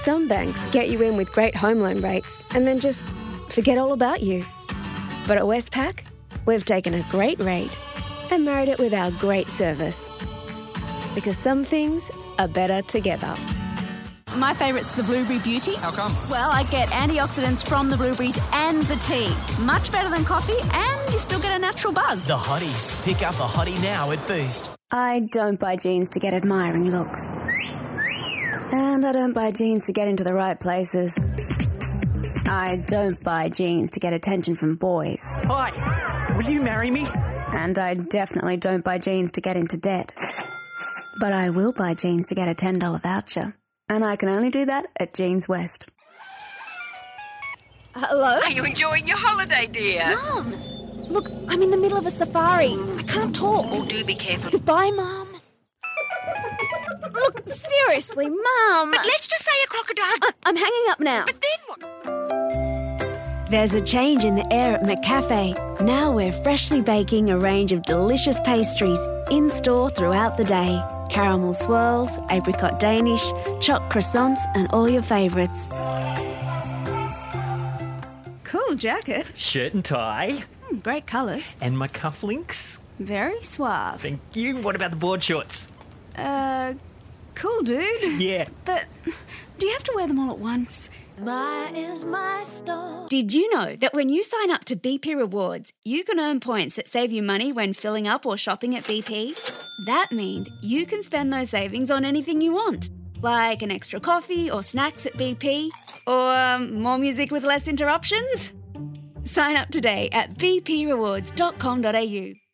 Some banks get you in with great home loan rates and then just forget all about you. But at Westpac, we've taken a great rate and married it with our great service. Because some things are better together. My favourite's the Blueberry Beauty. How come? Well, I get antioxidants from the blueberries and the tea. Much better than coffee, and you still get a natural buzz. The hotties. Pick up a hottie now at Boost. I don't buy jeans to get admiring looks. And I don't buy jeans to get into the right places. I don't buy jeans to get attention from boys. Hi, will you marry me? And I definitely don't buy jeans to get into debt. But I will buy jeans to get a $10 voucher. And I can only do that at Jeans West. Hello? Are you enjoying your holiday, dear? Mum! Look, I'm in the middle of a safari. I can't talk. Oh, do be careful. Goodbye, Mum. Look, seriously, Mum. But let's just say a crocodile. I'm hanging up now. But then what? There's a change in the air at McCafe. Now we're freshly baking a range of delicious pastries in-store throughout the day. Caramel swirls, apricot Danish, choc croissants and all your favourites. Cool jacket. Shirt and tie. Great colours. And my cufflinks. Very suave. Thank you. What about the board shorts? Cool, dude. Yeah. But do you have to wear them all at once? My is my store. Did you know that when you sign up to BP Rewards, you can earn points that save you money when filling up or shopping at BP? That means you can spend those savings on anything you want, like an extra coffee or snacks at BP, or more music with less interruptions. Sign up today at bprewards.com.au.